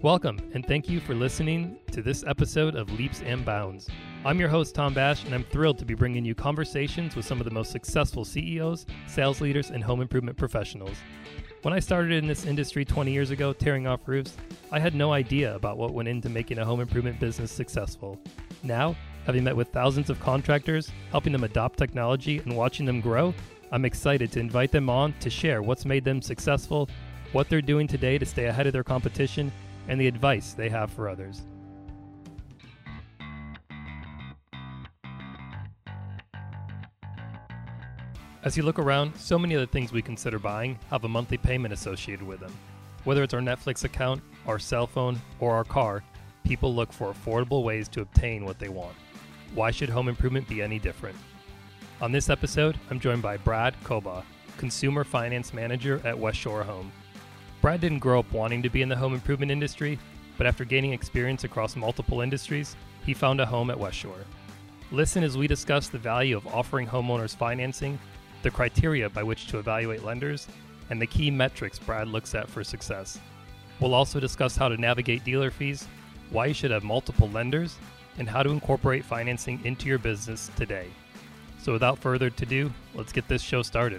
Welcome, and thank you for listening to this episode of Leaps and Bounds. I'm your host, Tom Bash, and I'm thrilled to be bringing you conversations with some of the most successful CEOs, sales leaders, and home improvement professionals. When I started in this industry 20 years ago, tearing off roofs, I had no idea about what went into making a home improvement business successful. Now, having met with thousands of contractors, helping them adopt technology, and watching them grow, I'm excited to invite them on to share what's made them successful, what they're doing today to stay ahead of their competition, and the advice they have for others. As you look around, so many of the things we consider buying have a monthly payment associated with them. Whether it's our Netflix account, our cell phone, or our car, people look for affordable ways to obtain what they want. Why should home improvement be any different? On this episode, I'm joined by Brad Koba, Consumer Finance Manager at West Shore Home. Brad didn't grow up wanting to be in the home improvement industry, but after gaining experience across multiple industries, he found a home at West Shore. Listen as we discuss the value of offering homeowners financing, the criteria by which to evaluate lenders, and the key metrics Brad looks at for success. We'll also discuss how to navigate dealer fees, why you should have multiple lenders, and how to incorporate financing into your business today. So without further ado, let's get this show started.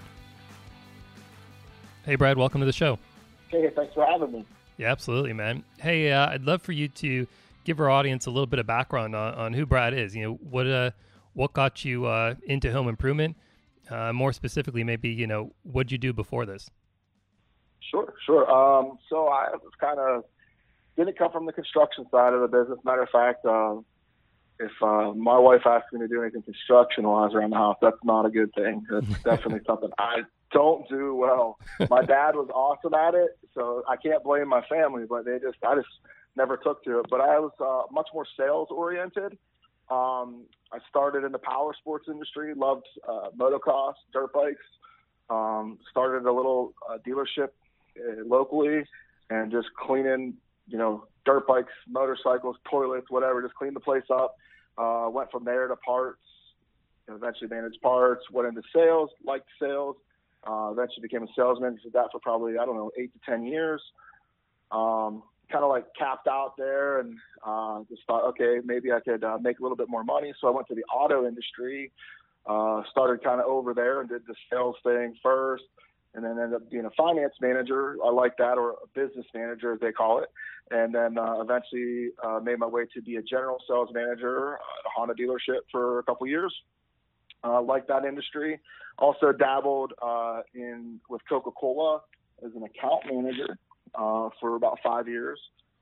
Hey Brad, welcome to the show. Hey, thanks for having me. Yeah, absolutely, man. Hey, I'd love for you to give our audience a little bit of background on who Brad is. You know, what got you into home improvement? More specifically, maybe, what'd you do before this? Sure. So I was didn't come from the construction side of the business. Matter of fact, if my wife asks me to do anything construction-wise around the house, that's not a good thing. That's definitely something I don't do well. My dad was awesome at it, so I can't blame my family, but I just never took to it. But I was much more sales-oriented. I started in the power sports industry, loved motocross, dirt bikes, started a little dealership locally and just cleaning, dirt bikes, motorcycles, toilets, whatever, just cleaned the place up. Went from there to parts, eventually managed parts, went into sales, liked sales, eventually became a salesman, did that for probably, 8 to 10 years. Kind of capped out there and just thought, okay, maybe I could make a little bit more money. So I went to the auto industry, started kind of over there and did the sales thing first, and then ended up being a finance manager. I like that, or a business manager, as they call it. And then eventually made my way to be a general sales manager at a Honda dealership for a couple years. Liked that industry. Also dabbled with Coca-Cola as an account manager for about 5 years.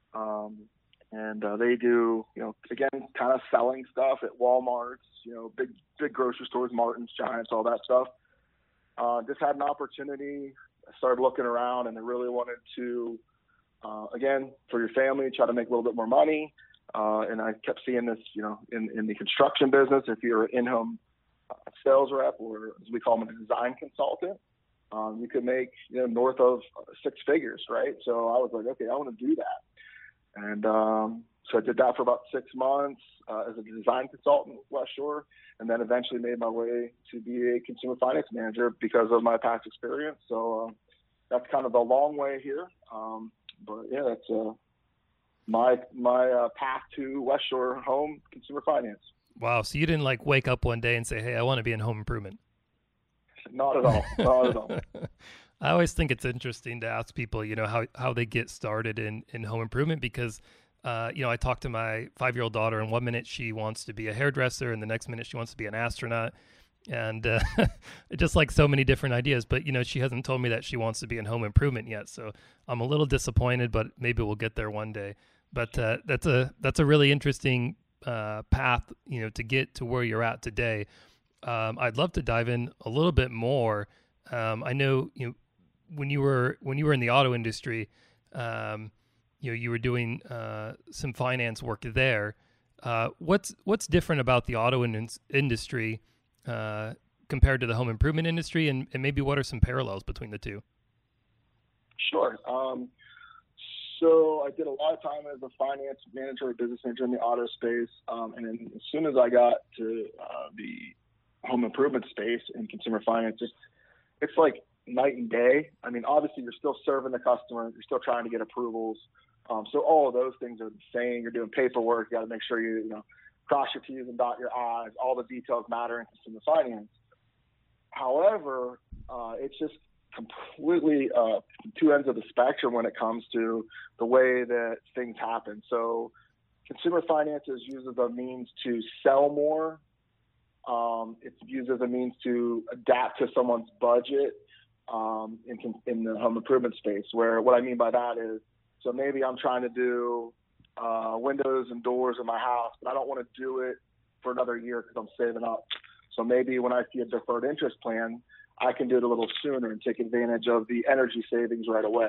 And they do, again, kind of selling stuff at Walmart's, big grocery stores, Martin's, Giants, all that stuff. Just had an opportunity. I started looking around and I really wanted to, again, for your family, try to make a little bit more money. And I kept seeing this, in the construction business, if you're an in-home sales rep, or as we call them, a design consultant, you could make, north of 6 figures, right? So I was like, okay, I want to do that. And so I did that for about 6 months as a design consultant at West Shore, and then eventually made my way to be a consumer finance manager because of my past experience. So that's kind of the long way here. But yeah, that's my path to West Shore Home Consumer Finance. Wow. So you didn't wake up one day and say, hey, I want to be in home improvement. Not at all. Not at all. I always think it's interesting to ask people, how they get started in home improvement because, I talk to my 5-year-old daughter, and 1 minute she wants to be a hairdresser and the next minute she wants to be an astronaut. And just so many different ideas. But, she hasn't told me that she wants to be in home improvement yet. So I'm a little disappointed, but maybe we'll get there one day. But that's a really interesting path, to get to where you're at today. I'd love to dive in a little bit more. I know, when you were in the auto industry, you were doing some finance work there. What's different about the auto industry compared to the home improvement industry, and maybe what are some parallels between the two? Sure. So I did a lot of time as a finance manager or business manager in the auto space, and then as soon as I got to the home improvement space and consumer finance, it's like night and day. I mean, obviously you're still serving the customer, you're still trying to get approvals. So all of those things are the same. You're doing paperwork. You got to make sure you cross your T's and dot your I's. All the details matter in consumer finance. However, it's just completely two ends of the spectrum when it comes to the way that things happen. So consumer finance is used as a means to sell more. It's used as a means to adapt to someone's budget in the home improvement space, where what I mean by that is, so maybe I'm trying to do windows and doors in my house, but I don't want to do it for another year because I'm saving up. So maybe when I see a deferred interest plan, I can do it a little sooner and take advantage of the energy savings right away.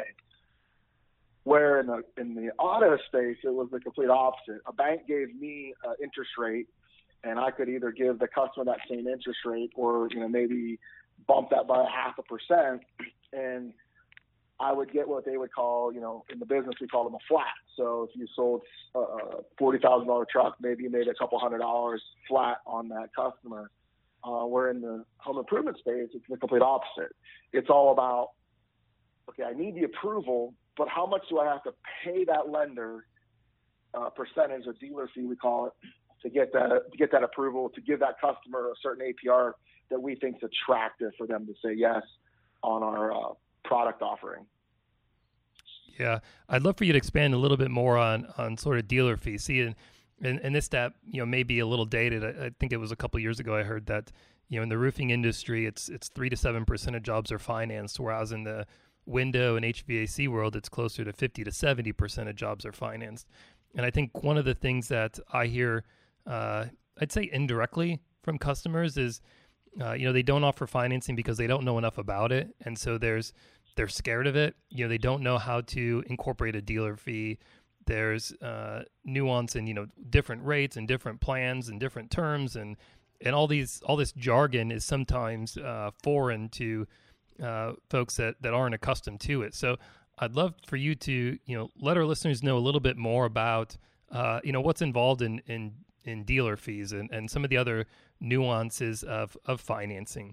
Where in the auto space, it was the complete opposite. A bank gave me an interest rate, and I could either give the customer that same interest rate or maybe bump that by 0.5%, and I would get what they would call, in the business we call them a flat. So if you sold a $40,000 truck, maybe you made a couple $100 flat on that customer. Where in the home improvement space, it's the complete opposite. It's all about, okay, I need the approval, but how much do I have to pay that lender, percentage or dealer fee, we call it, to get that approval, to give that customer a certain APR that we think is attractive for them to say yes on our product offering. Yeah, I'd love for you to expand a little bit more on sort of dealer fees. See, and this stat, may be a little dated. I think it was a couple of years ago I heard that, in the roofing industry, it's 3 to 7% of jobs are financed, whereas in the window and HVAC world, it's closer to 50 to 70% of jobs are financed. And I think one of the things that I hear, I'd say indirectly from customers is, they don't offer financing because they don't know enough about it. And so they're scared of it. They don't know how to incorporate a dealer fee. There's nuance in, different rates and different plans and different terms, and all this jargon is sometimes foreign to folks that aren't accustomed to it. So I'd love for you to, let our listeners know a little bit more about, what's involved in dealer fees and some of the other nuances of financing.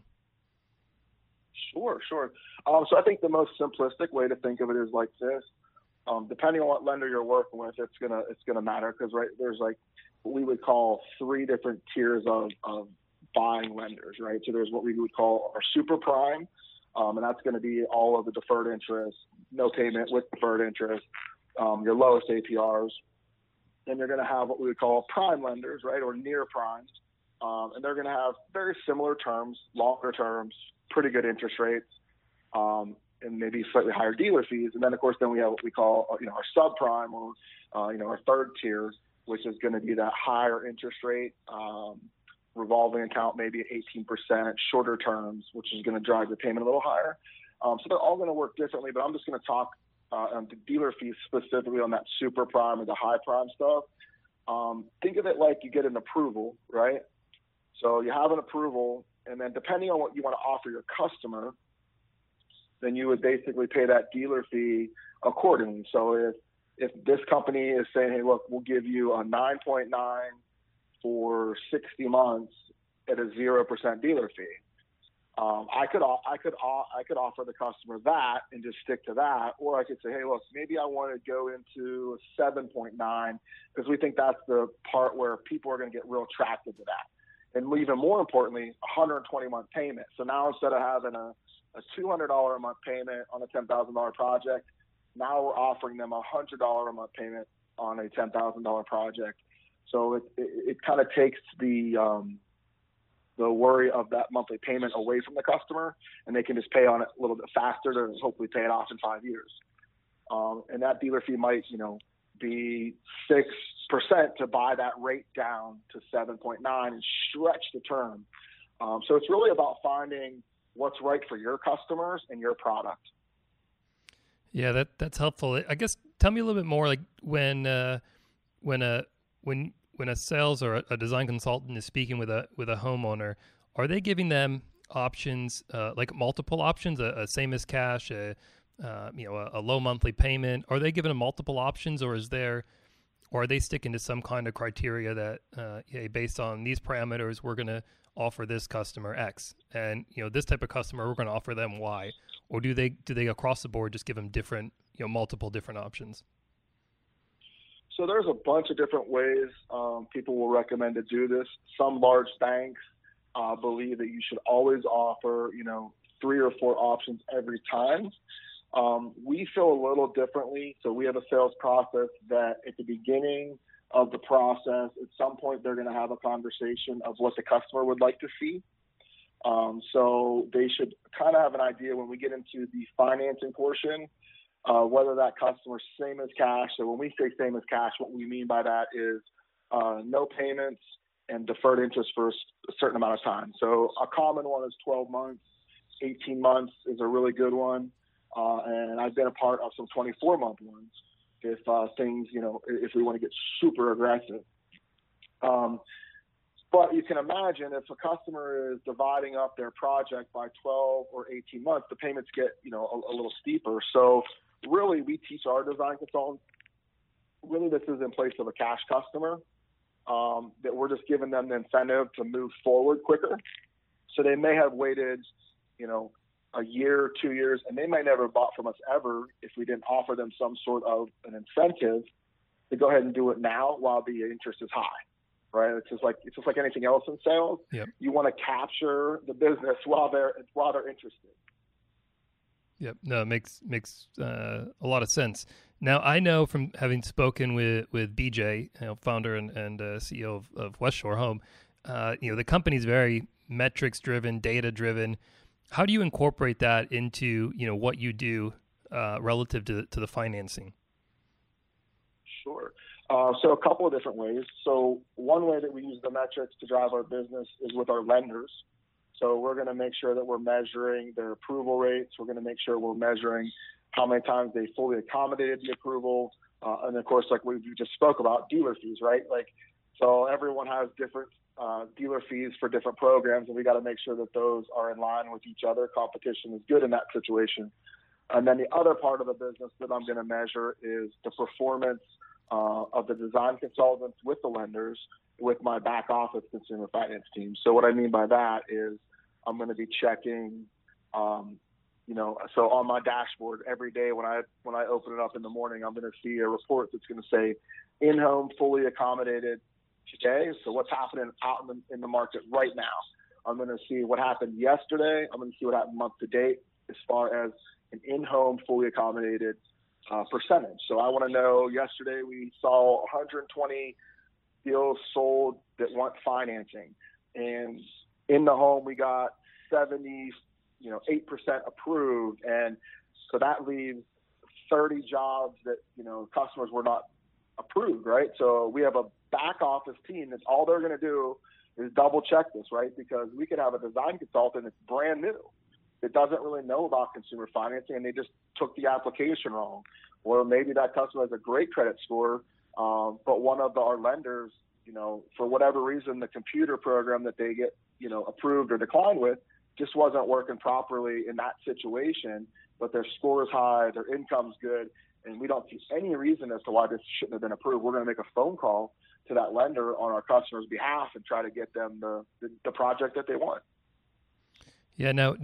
Sure. So I think the most simplistic way to think of it is like this. Depending on what lender you're working with, it's gonna matter, because there's like what we would call 3 different tiers of buying lenders, right? So there's what we would call our super prime, and that's going to be all of the deferred interest, no payment with deferred interest, your lowest APRs. Then you're going to have what we would call prime lenders, right, or near prime, and they're going to have very similar terms, longer terms, pretty good interest rates. And maybe slightly higher dealer fees. And then, of course, we have what we call, our subprime or, our third tier, which is going to be that higher interest rate, revolving account, maybe 18%, shorter terms, which is going to drive the payment a little higher. So they're all going to work differently, but I'm just going to talk on the dealer fees specifically on that super prime or the high prime stuff. Think of it like you get an approval, right? So you have an approval, and then depending on what you want to offer your customer, then you would basically pay that dealer fee accordingly. So if this company is saying, hey, look, we'll give you a 9.9 for 60 months at a 0% dealer fee, I could offer the customer that and just stick to that, or I could say, hey, look, maybe I want to go into a 7.9 because we think that's the part where people are going to get real attracted to that. And even more importantly, a 120-month payment. So now instead of having a $200 a month payment on a $10,000 project, now we're offering them a $100 a month payment on a $10,000 project. So it kind of takes the worry of that monthly payment away from the customer, and they can just pay on it a little bit faster to hopefully pay it off in 5 years. And that dealer fee might, be 6% to buy that rate down to 7.9 and stretch the term. So it's really about finding what's right for your customers and your product. Yeah, that's helpful. I guess tell me a little bit more, like when a sales or a design consultant is speaking with a homeowner, are they giving them options, like multiple options, a same as cash, a low monthly payment? Are they giving them multiple options, or are they sticking to some kind of criteria that based on these parameters, we're going to offer this customer X, and this type of customer, we're going to offer them Y? or do they across the board just give them different, multiple different options? So there's a bunch of different ways people will recommend to do this. Some large banks believe that you should always offer, 3 or 4 options every time. We feel a little differently. So we have a sales process that at the beginning of the process, at some point, they're going to have a conversation of what the customer would like to see. So they should kind of have an idea when we get into the financing portion, whether that customer's same as cash. So when we say same as cash, what we mean by that is no payments and deferred interest for a certain amount of time. So a common one is 12 months, 18 months is a really good one. And I've been a part of some 24-month ones if things, if we want to get super aggressive. But you can imagine if a customer is dividing up their project by 12 or 18 months, the payments get, a little steeper. So really we teach our design consultants, really this is in place of a cash customer, that we're just giving them the incentive to move forward quicker. So they may have waited, a year, 2 years, and they might never have bought from us ever if we didn't offer them some sort of an incentive to go ahead and do it now while the interest is high, right? It's just like anything else in sales. Yep. You want to capture the business while they're interested. Yep. No, it makes a lot of sense. Now, I know from having spoken with BJ, founder and CEO of West Shore Home, the company's very metrics driven, data driven. How do you incorporate that into what you do relative to the financing? Sure. So a couple of different ways. So one way that we use the metrics to drive our business is with our lenders. So we're going to make sure that we're measuring their approval rates. We're going to make sure we're measuring how many times they fully accommodated the approval. And of course, like we just spoke about, dealer fees, right? So everyone has different dealer fees for different programs, and we got to make sure that those are in line with each other. Competition is good in that situation. And then the other part of the business that I'm going to measure is the performance of the design consultants with the lenders with my back office consumer finance team. So what I mean by that is I'm going to be checking, so on my dashboard every day when I open it up in the morning, I'm going to see a report that's going to say in-home fully accommodated today. So what's happening out in the market right now? I'm going to see what happened yesterday. I'm going to see what happened month to date as far as an in-home fully accommodated percentage. So I want to know yesterday we saw 120 deals sold that want financing, and in the home we got 78% approved, and so that leaves 30 jobs that customers were not approved, right? So we have a back office team that's all they're going to do is double check this, right? Because we could have a design consultant that's brand new that doesn't really know about consumer financing, and they just took the application wrong. Or maybe that customer has a great credit score, but one of our lenders, for whatever reason, the computer program that they get, approved or declined with just wasn't working properly in that situation, but their score is high, their income's good, and we don't see any reason as to why this shouldn't have been approved. We're going to make a phone call to that lender on our customer's behalf and try to get them the project that they want. Yeah. Now,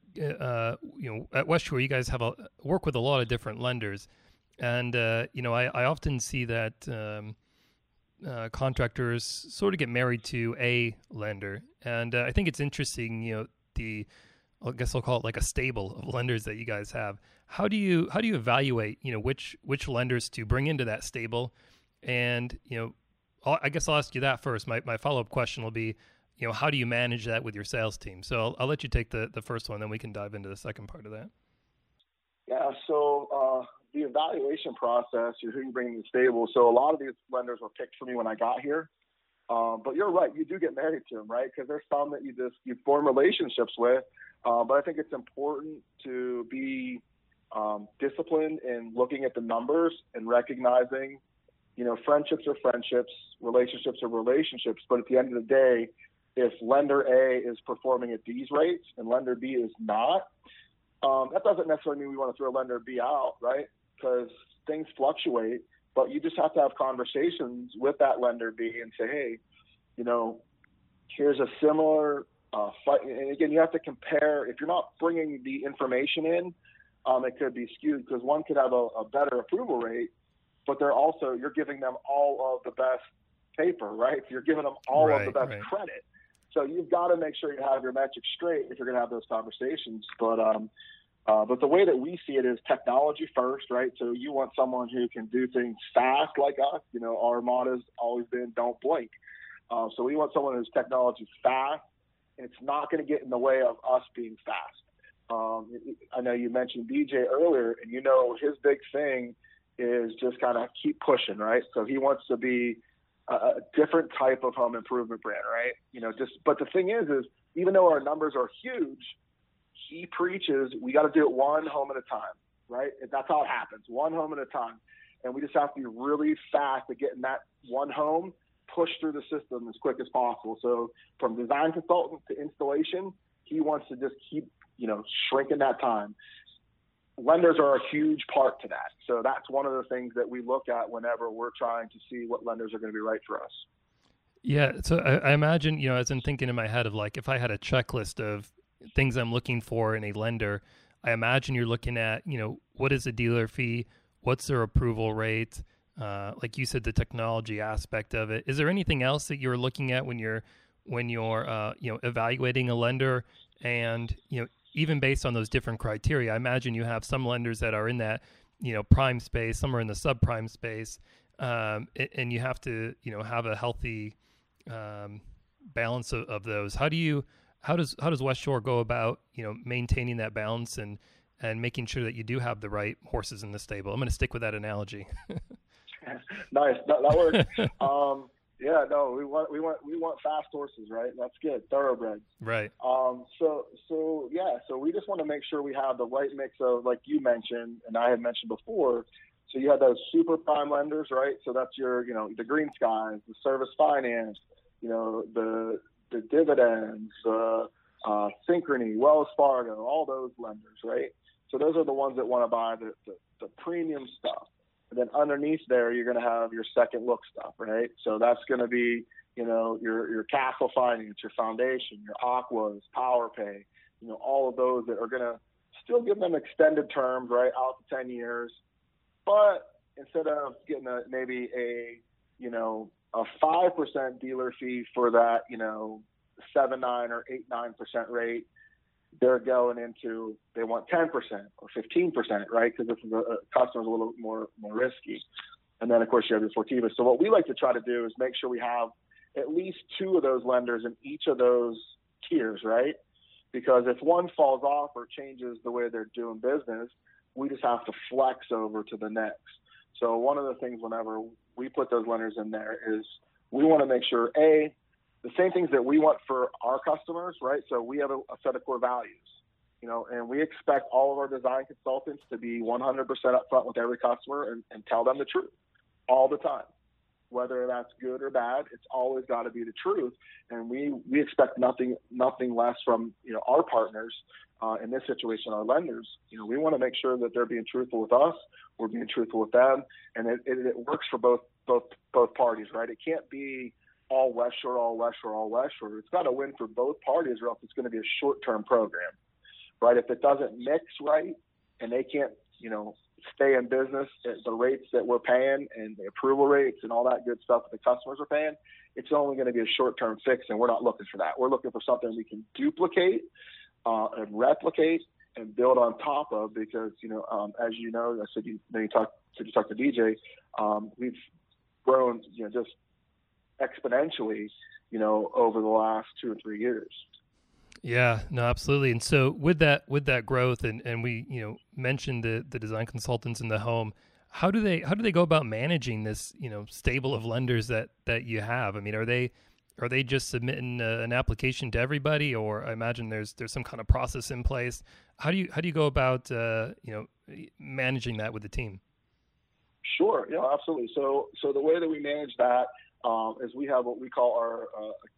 at West Shore, you guys work with a lot of different lenders, and I often see that contractors sort of get married to a lender, and I think it's interesting. I guess I'll call it like a stable of lenders that you guys have. How do you evaluate which lenders to bring into that stable? And I guess I'll ask you that first. My follow-up question will be, how do you manage that with your sales team? So I'll let you take the first one, then we can dive into the second part of that. Yeah, so the evaluation process, who you bring in the stable. So a lot of these lenders were picked for me when I got here. But you're right, you do get married to them, right? Because there's some that you form relationships with. But I think it's important to be disciplined in looking at the numbers and recognizing, friendships are friendships, relationships are relationships. But at the end of the day, if lender A is performing at these rates and lender B is not, that doesn't necessarily mean we want to throw lender B out, right? Because things fluctuate, but you just have to have conversations with that lender B and say, hey, here's a similar And again, you have to compare. If you're not bringing the information in, it could be skewed because one could have a better approval rate, but you're giving them all of the best paper, right? You're giving them all of the best credit. So you've got to make sure you have your metrics straight if you're going to have those conversations. But the way that we see it is technology first, right? So you want someone who can do things fast like us. Our motto's always been don't blink. So we want someone who's technology fast, and it's not going to get in the way of us being fast. I know you mentioned DJ earlier, and his big thing is just kind of keep pushing, right? So he wants to be a different type of home improvement brand, right? But the thing is even though our numbers are huge, he preaches we got to do it one home at a time, right? That's how it happens, one home at a time. And we just have to be really fast at getting that one home pushed through the system as quick as possible. So from design consultant to installation, he wants to just keep, shrinking that time. Lenders are a huge part to that. So that's one of the things that we look at whenever we're trying to see what lenders are going to be right for us. Yeah. So I imagine, as I'm thinking in my head of like, if I had a checklist of things I'm looking for in a lender, I imagine you're looking at, what is the dealer fee? What's their approval rate? Like you said, the technology aspect of it. Is there anything else that you're looking at when you're evaluating a lender? And, even based on those different criteria, I imagine you have some lenders that are in that, prime space, some are in the subprime space. And you have to, have a healthy balance of those. How does West Shore go about, maintaining that balance and making sure that you do have the right horses in the stable? I'm going to stick with that analogy. Nice. That works. We want fast horses, right? That's good. Thoroughbreds. Right. So we just want to make sure we have the right mix of, like you mentioned, and I had mentioned before. So you have those super prime lenders, right? So that's your, the Green Skies, the Service Finance, the Dividends, Synchrony, Wells Fargo, all those lenders, right? So those are the ones that want to buy the premium stuff. And then underneath there, you're going to have your second look stuff, right? So that's going to be, your Castle Finance, your Foundation, your Aquas, PowerPay, all of those that are going to still give them extended terms, right, out to 10 years. But instead of getting maybe a 5% dealer fee for that, 7.9 or 8.9% rate, they're going into, they want 10% or 15%, right? Because this is a customer's a little more risky. And then, of course, you have your Fortiva. So what we like to try to do is make sure we have at least two of those lenders in each of those tiers, right? Because if one falls off or changes the way they're doing business, we just have to flex over to the next. So one of the things whenever we put those lenders in there is we want to make sure, the same things that we want for our customers, right? So we have a set of core values, and we expect all of our design consultants to be 100% upfront with every customer and tell them the truth all the time. Whether that's good or bad, it's always got to be the truth. And we expect nothing less from, our partners, in this situation, our lenders. We want to make sure that they're being truthful with us, we're being truthful with them, and it works for both parties, right? It can't be all West Shore, all West Shore, all West Shore. It's got to win for both parties, or else it's going to be a short-term program, right? If it doesn't mix right and they can't, stay in business at the rates that we're paying and the approval rates and all that good stuff that the customers are paying, it's only going to be a short-term fix, and we're not looking for that. We're looking for something we can duplicate and replicate and build on top of, because, as you know, I said you talked to DJ, we've grown, just exponentially, over the last 2 or 3 years. Yeah, no, absolutely. And so with that growth, and we, mentioned the design consultants in the home, how do they go about managing this, stable of lenders that you have? I mean, are they just submitting an application to everybody, or I imagine there's some kind of process in place? How do you go about, managing that with the team? Sure. Yeah, absolutely. So the way that we manage that is we have what we call our,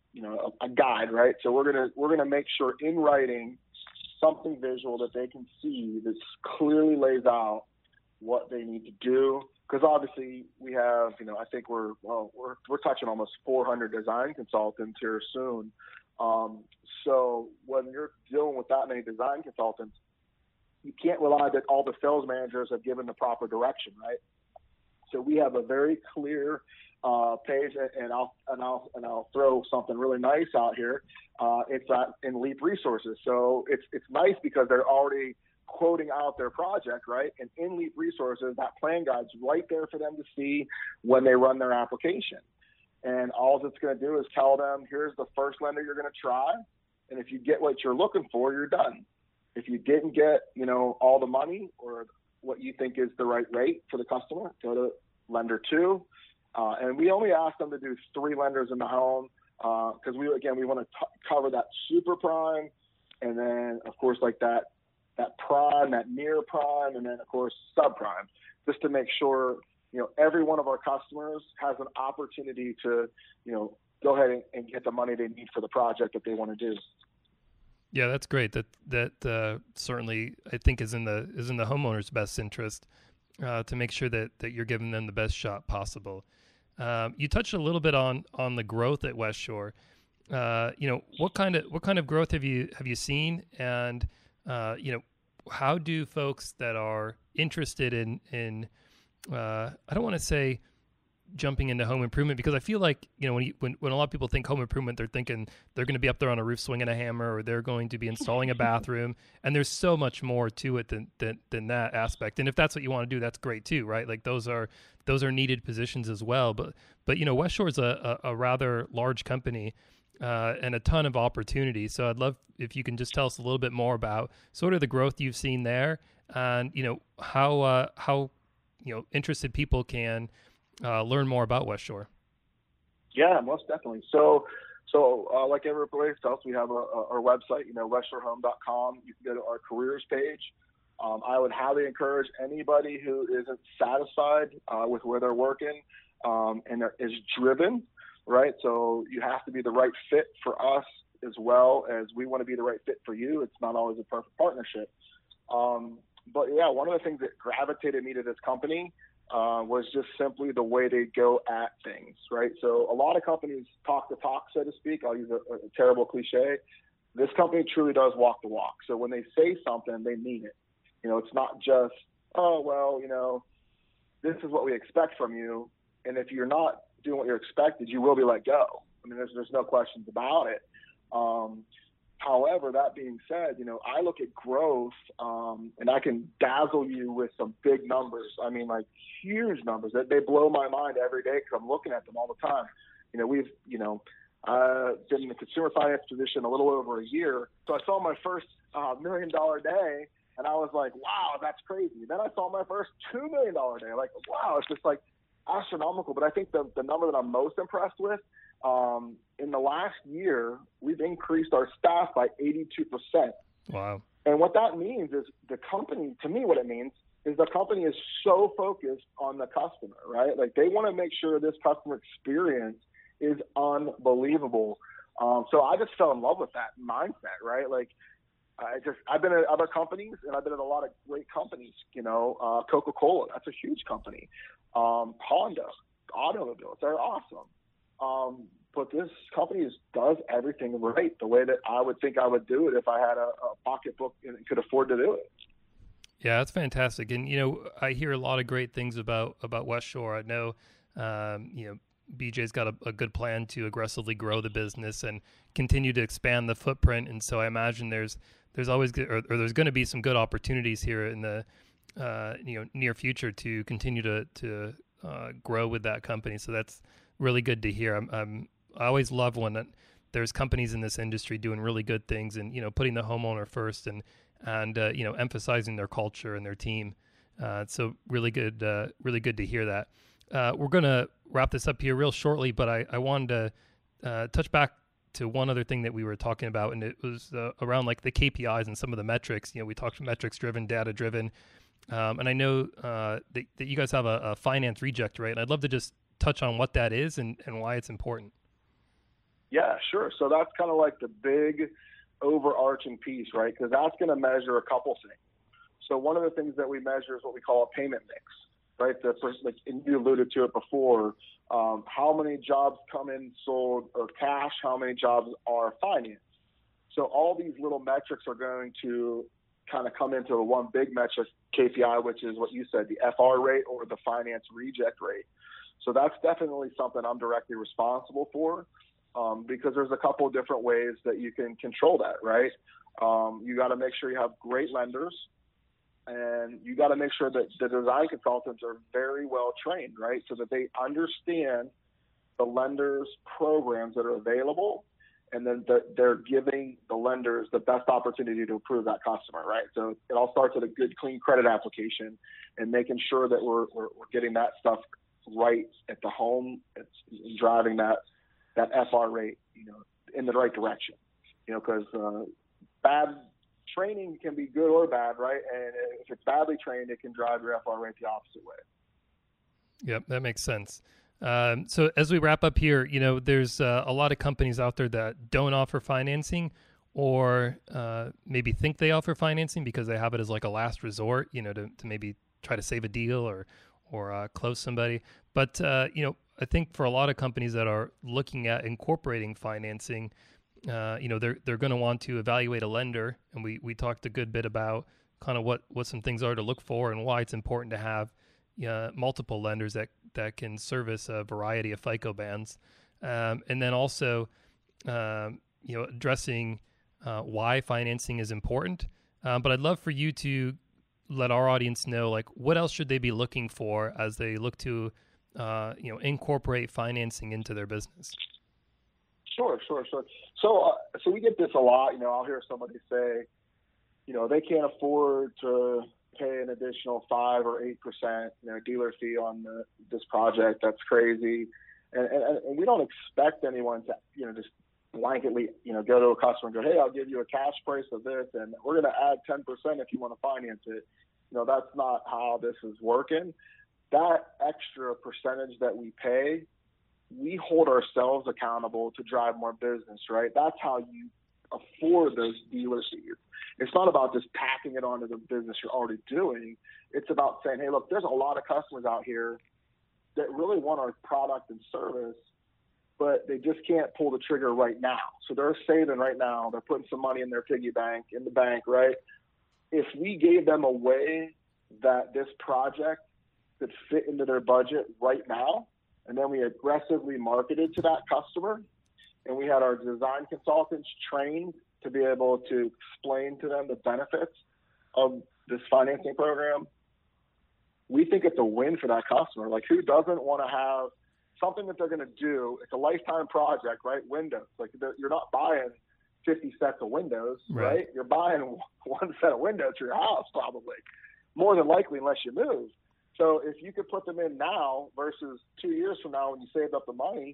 a guide, right? So we're gonna make sure in writing something visual that they can see that clearly lays out what they need to do. Because obviously we have, I think we're touching almost 400 design consultants here soon. So when you're dealing with that many design consultants, you can't rely that all the sales managers have given the proper direction, right? So we have a very clear page, and I'll throw something really nice out here. It's in Leap Resources. So it's nice because they're already quoting out their project, right? And in Leap Resources, that plan guide's right there for them to see when they run their application. And all it's going to do is tell them, here's the first lender you're going to try. And if you get what you're looking for, you're done. If you didn't get, all the money or what you think is the right rate for the customer, go to lender 2. And we only ask them to do 3 lenders in the home because we want to cover that super prime, and then of course like that prime, that near prime, and then of course subprime, just to make sure every one of our customers has an opportunity to go ahead and get the money they need for the project that they want to do. Yeah, that's great. That certainly I think is in the homeowner's best interest to make sure that you're giving them the best shot possible. You touched a little bit on the growth at West Shore. What kind of growth have you seen, and how do folks that are interested in I don't want to say jumping into home improvement, because I feel like when a lot of people think home improvement, they're thinking they're going to be up there on a roof swinging a hammer, or they're going to be installing a bathroom, and there's so much more to it than that aspect. And if that's what you want to do, that's great too, right? Like those are needed positions as well. But West Shore is a rather large company and a ton of opportunity. So I'd love if you can just tell us a little bit more about sort of the growth you've seen there, and how interested people can learn more about West Shore. Yeah, most definitely. So like every place else, we have our website, westshorehome.com. You can go to our careers page. I would highly encourage anybody who isn't satisfied with where they're working and is driven, right? So you have to be the right fit for us as well as we want to be the right fit for you. It's not always a perfect partnership. But yeah, one of the things that gravitated me to this company was just simply the way they go at things, right? So a lot of companies talk the talk, so to speak. I'll use a terrible cliche. This company truly does walk the walk. So when they say something, they mean it. It's not just, this is what we expect from you, and if you're not doing what you're expected, you will be let go. I mean, there's no questions about it. However, that being said, I look at growth and I can dazzle you with some big numbers. I mean, like huge numbers that they blow my mind every day because I'm looking at them all the time. We've been in the consumer finance position a little over a year. So I saw my first $1 million day and I was like, wow, that's crazy. Then I saw my first $2 million day. Like, wow, it's just like astronomical. But I think the number that I'm most impressed with, in the last year, we've increased our staff by 82%. Wow. And what that means is the company, to me, what it means is the company is so focused on the customer, right? Like they want to make sure this customer experience is unbelievable. So I just fell in love with that mindset, right? Like I've been at other companies and I've been at a lot of great companies, Coca-Cola, that's a huge company. Honda, automobiles, they're awesome. But this company does everything right, the way that I would think I would do it if I had a pocketbook and could afford to do it. Yeah, that's fantastic. And, I hear a lot of great things about West Shore. I know, BJ's got a good plan to aggressively grow the business and continue to expand the footprint. And so I imagine there's always there's going to be some good opportunities here in the near future to continue to grow with that company. So that's really good to hear. I always love when there's companies in this industry doing really good things and putting the homeowner first and emphasizing their culture and their team. So really good to hear that. We're gonna wrap this up here real shortly, but I wanted to touch back to one other thing that we were talking about, and it was around like the KPIs and some of the metrics. We talked metrics driven, data driven, and I know that you guys have a finance reject rate, and I'd love to just touch on what that is and why it's important. Yeah, sure. So that's kind of like the big overarching piece, right? Because that's going to measure a couple things. So one of the things that we measure is what we call a payment mix. right? Like, and you alluded to it before. How many jobs come in sold or cash? How many jobs are financed? So all these little metrics are going to kind of come into one big metric, KPI, which is what you said, the FR rate or the finance reject rate. So that's definitely something I'm directly responsible for, because there's a couple of different ways that you can control that, right? You got to make sure you have great lenders, and you got to make sure that the design consultants are very well trained, right? So that they understand the lenders' programs that are available, and then they're giving the lenders the best opportunity to approve that customer, right? So it all starts with a good, clean credit application and making sure that we're getting that stuff right at the home. It's driving that FR rate, in the right direction, because bad training can be good or bad, right? And if it's badly trained, it can drive your FR rate the opposite way. Yep, that makes sense. So as we wrap up here, there's a lot of companies out there that don't offer financing, or maybe think they offer financing because they have it as like a last resort, to maybe try to save a deal or close somebody. But, I think for a lot of companies that are looking at incorporating financing, they're going to want to evaluate a lender. And we talked a good bit about kind of what some things are to look for and why it's important to have multiple lenders that can service a variety of FICO bands. And then also, addressing why financing is important. But I'd love for you to let our audience know, like, what else should they be looking for as they look to, incorporate financing into their business? Sure. So we get this a lot. I'll hear somebody say, they can't afford to pay an additional 5 or 8%, dealer fee on this project. That's crazy. And we don't expect anyone to, just blanketly, go to a customer and go, hey, I'll give you a cash price of this, and we're going to add 10% if you want to finance it. That's not how this is working. That extra percentage that we pay, we hold ourselves accountable to drive more business, right? That's how you afford those dealer fees. It's not about just packing it onto the business you're already doing. It's about saying, hey, look, there's a lot of customers out here that really want our product and service, but they just can't pull the trigger right now. So they're saving right now. They're putting some money in their piggy bank, in the bank, right? If we gave them a way that this project could fit into their budget right now, and then we aggressively marketed to that customer, and we had our design consultants trained to be able to explain to them the benefits of this financing program, we think it's a win for that customer. Like, who doesn't want to have something that they're going to do? It's a lifetime project, right? Windows. Like, you're not buying 50 sets of windows, right? You're buying one set of windows for your house, probably, more than likely, unless you move. So if you could put them in now versus 2 years from now when you saved up the money,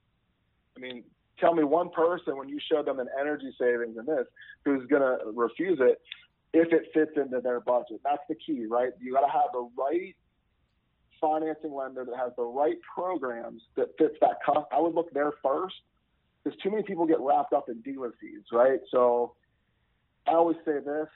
I mean, tell me one person when you show them an energy savings in this who's going to refuse it if it fits into their budget. That's the key, right? You got to have the right financing lender that has the right programs that fits that cost. I would look there first, because too many people get wrapped up in dealer fees, right? So I always say this: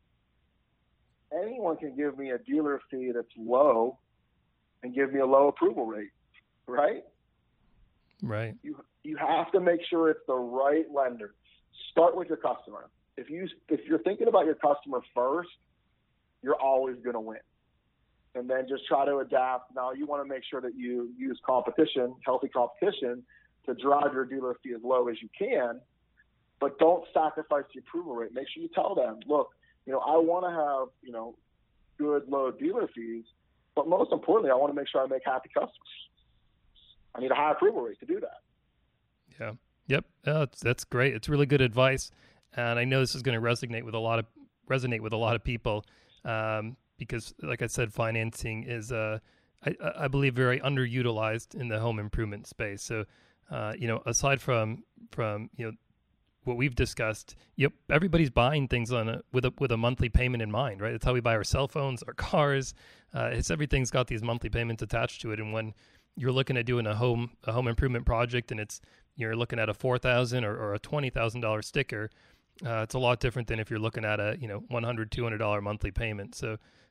anyone can give me a dealer fee that's low and give me a low approval rate, right? Right. You have to make sure it's the right lender. Start with your customer. If you're thinking about your customer first, you're always going to win. And then just try to adapt. Now, you want to make sure that you use competition, healthy competition, to drive your dealer fee as low as you can, but don't sacrifice the approval rate. Make sure you tell them, look, I want to have, good low dealer fees, but most importantly, I want to make sure I make happy customers. I need a high approval rate to do that. Yeah. Yep. That's great. It's really good advice. And I know this is going to resonate with a lot of people, because, like I said, financing is, I believe, very underutilized in the home improvement space. So, aside from what we've discussed, everybody's buying things with a monthly payment in mind, right? It's how we buy our cell phones, our cars. Everything's got these monthly payments attached to it. And when you're looking at doing a home improvement project, and you're looking at a $4,000 or a $20,000 sticker, it's a lot different than if you're looking at a $100, $200 monthly payment. So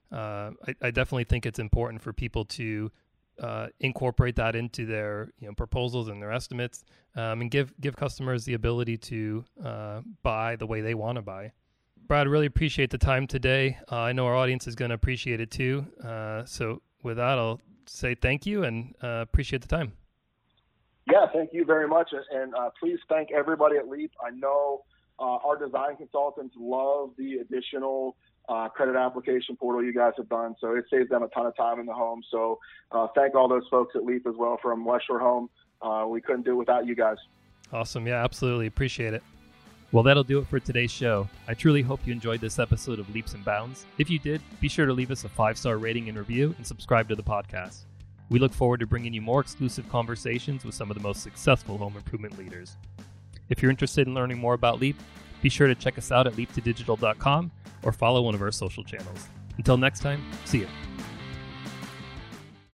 I definitely think it's important for people to incorporate that into their proposals and their estimates, and give customers the ability to buy the way they want to buy. Brad, really appreciate the time today. I know our audience is going to appreciate it too. So with that, I'll say thank you and appreciate the time. Yeah, thank you very much. And please thank everybody at Leap. I know our design consultants love the additional credit application portal you guys have done. So it saves them a ton of time in the home. So thank all those folks at Leap as well from West Shore Home. We couldn't do it without you guys. Awesome. Yeah, absolutely. Appreciate it. Well, that'll do it for today's show. I truly hope you enjoyed this episode of Leaps and Bounds. If you did, be sure to leave us a 5-star rating and review and subscribe to the podcast. We look forward to bringing you more exclusive conversations with some of the most successful home improvement leaders. If you're interested in learning more about Leap, be sure to check us out at leap2digital.com or follow one of our social channels. Until next time, see you.